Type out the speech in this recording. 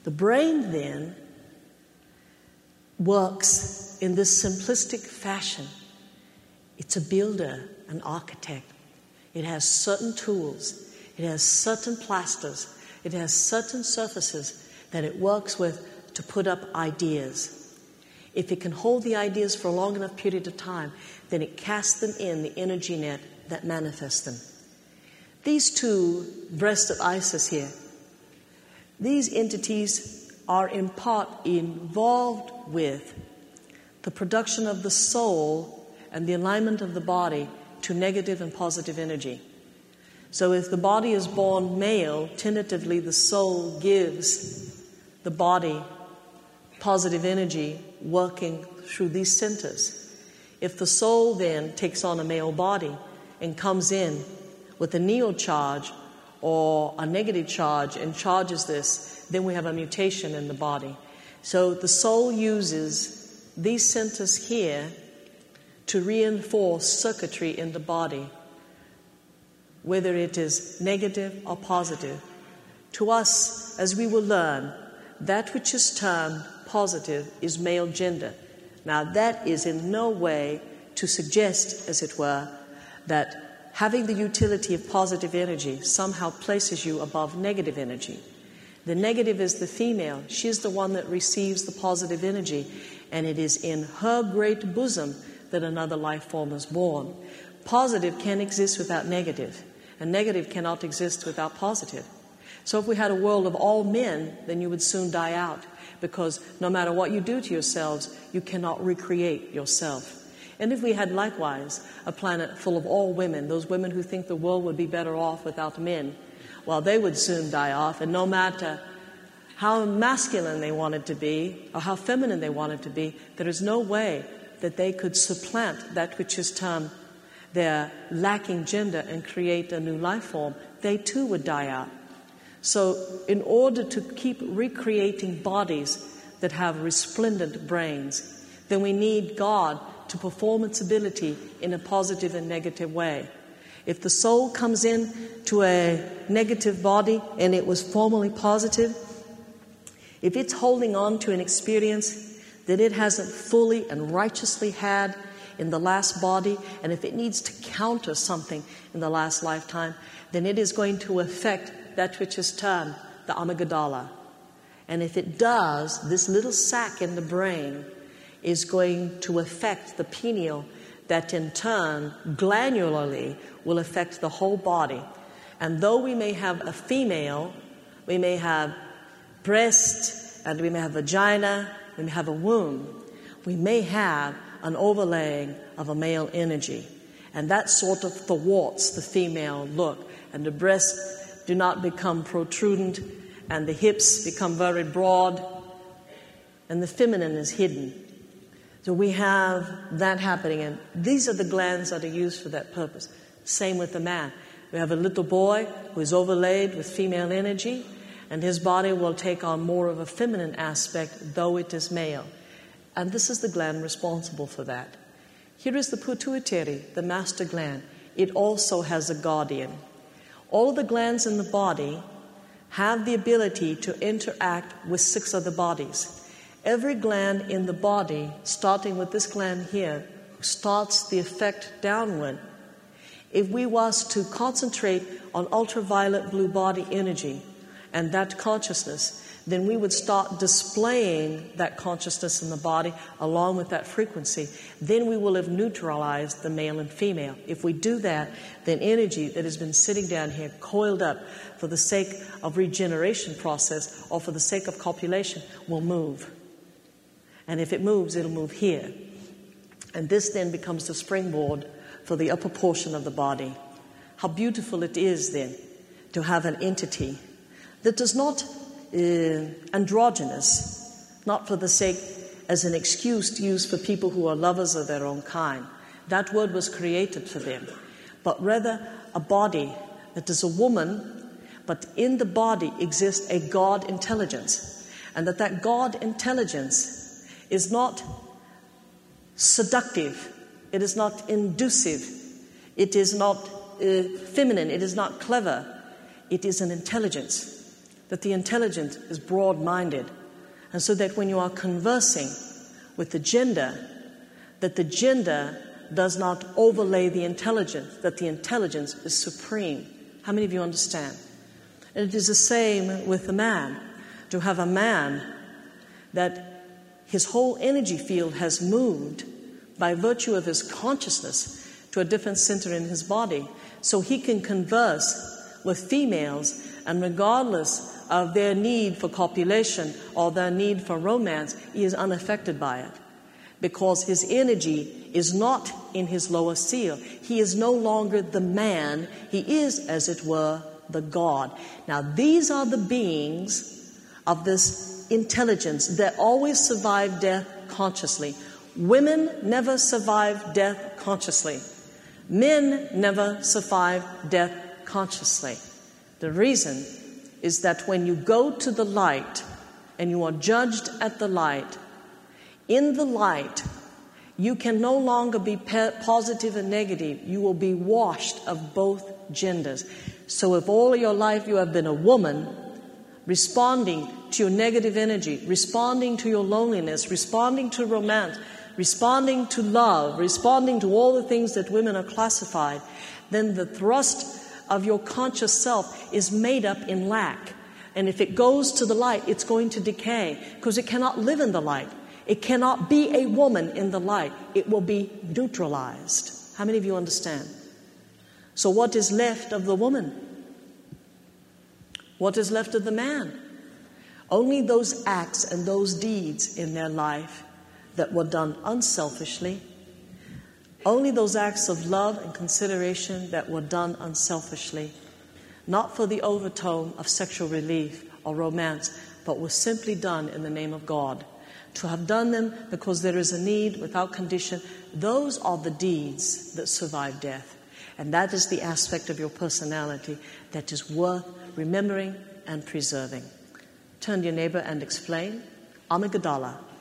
The brain then works in this simplistic fashion. It's a builder, an architect. It has certain tools. It has certain plasters. It has certain surfaces that it works with to put up ideas. If it can hold the ideas for a long enough period of time, then it casts them in the energy net that manifests them. These two breasts of Isis here, these entities are in part involved with the production of the soul and the alignment of the body to negative and positive energy. So if the body is born male, tentatively the soul gives the body positive energy working through these centers. If the soul then takes on a male body and comes in with a neo charge or a negative charge and charges this, then we have a mutation in the body. So the soul uses these centers here to reinforce circuitry in the body, whether it is negative or positive. To us, as we will learn, that which is termed positive is male gender. Now that is in no way to suggest, as it were, that having the utility of positive energy somehow places you above negative energy. The negative is the female. She's the one that receives the positive energy, and it is in her great bosom that another life form is born. Positive can't exist without negative, and negative cannot exist without positive. So if we had a world of all men, then you would soon die out, because no matter what you do to yourselves, you cannot recreate yourself. And if we had likewise a planet full of all women, those women who think the world would be better off without men, well, they would soon die off, and no matter how masculine they wanted to be or how feminine they wanted to be, there is no way that they could supplant that which is termed their lacking gender and create a new life form. They too would die out. So in order to keep recreating bodies that have resplendent brains, then we need God to perform its ability in a positive and negative way. If the soul comes in to a negative body and it was formerly positive, if it's holding on to an experience that it hasn't fully and righteously had in the last body, and if it needs to counter something in the last lifetime, then it is going to affect that which is termed the amygdala. And if it does, this little sac in the brain is going to affect the pineal, that in turn, glandularly, will affect the whole body. And though we may have a female, we may have breast, and we may have vagina, we may have a womb, we may have an overlaying of a male energy. And that sort of thwarts the female look. And the breasts do not become protrudent, and the hips become very broad, and the feminine is hidden. So we have that happening, and these are the glands that are used for that purpose. Same with the man. We have a little boy who is overlaid with female energy, and his body will take on more of a feminine aspect, though it is male. And this is the gland responsible for that. Here is the pituitary, the master gland. It also has a guardian. All of the glands in the body have the ability to interact with 6 other bodies. Every gland in the body, starting with this gland here, starts the effect downward. If we was to concentrate on ultraviolet blue body energy and that consciousness, then we would start displaying that consciousness in the body along with that frequency. Then we will have neutralized the male and female. If we do that, then energy that has been sitting down here coiled up for the sake of regeneration process or for the sake of copulation will move. And if it moves, it'll move here. And this then becomes the springboard for the upper portion of the body. How beautiful it is then to have an entity that does not androgynous, not for the sake as an excuse to use for people who are lovers of their own kind. That word was created for them. But rather a body that is a woman, but in the body exists a God intelligence. And that God intelligence is not seductive, it is not inducive, it is not feminine, it is not clever, it is an intelligence. that the intelligence is broad-minded, and so that when you are conversing with the gender, that the gender does not overlay the intelligence, that the intelligence is supreme. How many of you understand? And it is the same with the man. To have a man that his whole energy field has moved by virtue of his consciousness to a different center in his body, so he can converse with females, and regardless of their need for copulation or their need for romance, he is unaffected by it, because his energy is not in his lower seal. He is no longer the man. He is, as it were, the God. Now, these are the beings of this intelligence that always survive death consciously. Women never survive death consciously. Men never survive death consciously. The reason is that when you go to the light and you are judged at the light, in the light, you can no longer be positive and negative. You will be washed of both genders. So if all your life you have been a woman, responding to your negative energy, responding to your loneliness, responding to romance, responding to love, responding to all the things that women are classified, then the thrust of your conscious self is made up in lack. And if it goes to the light, it's going to decay, because it cannot live in the light. It cannot be a woman in the light. It will be neutralized. How many of you understand? So what is left of the woman? What is left of the man? Only those acts and those deeds in their life that were done unselfishly. Only those acts of love and consideration that were done unselfishly, not for the overtone of sexual relief or romance, but were simply done in the name of God. To have done them because there is a need without condition, those are the deeds that survive death. And that is the aspect of your personality that is worth remembering and preserving. Turn to your neighbor and explain. Amygdala.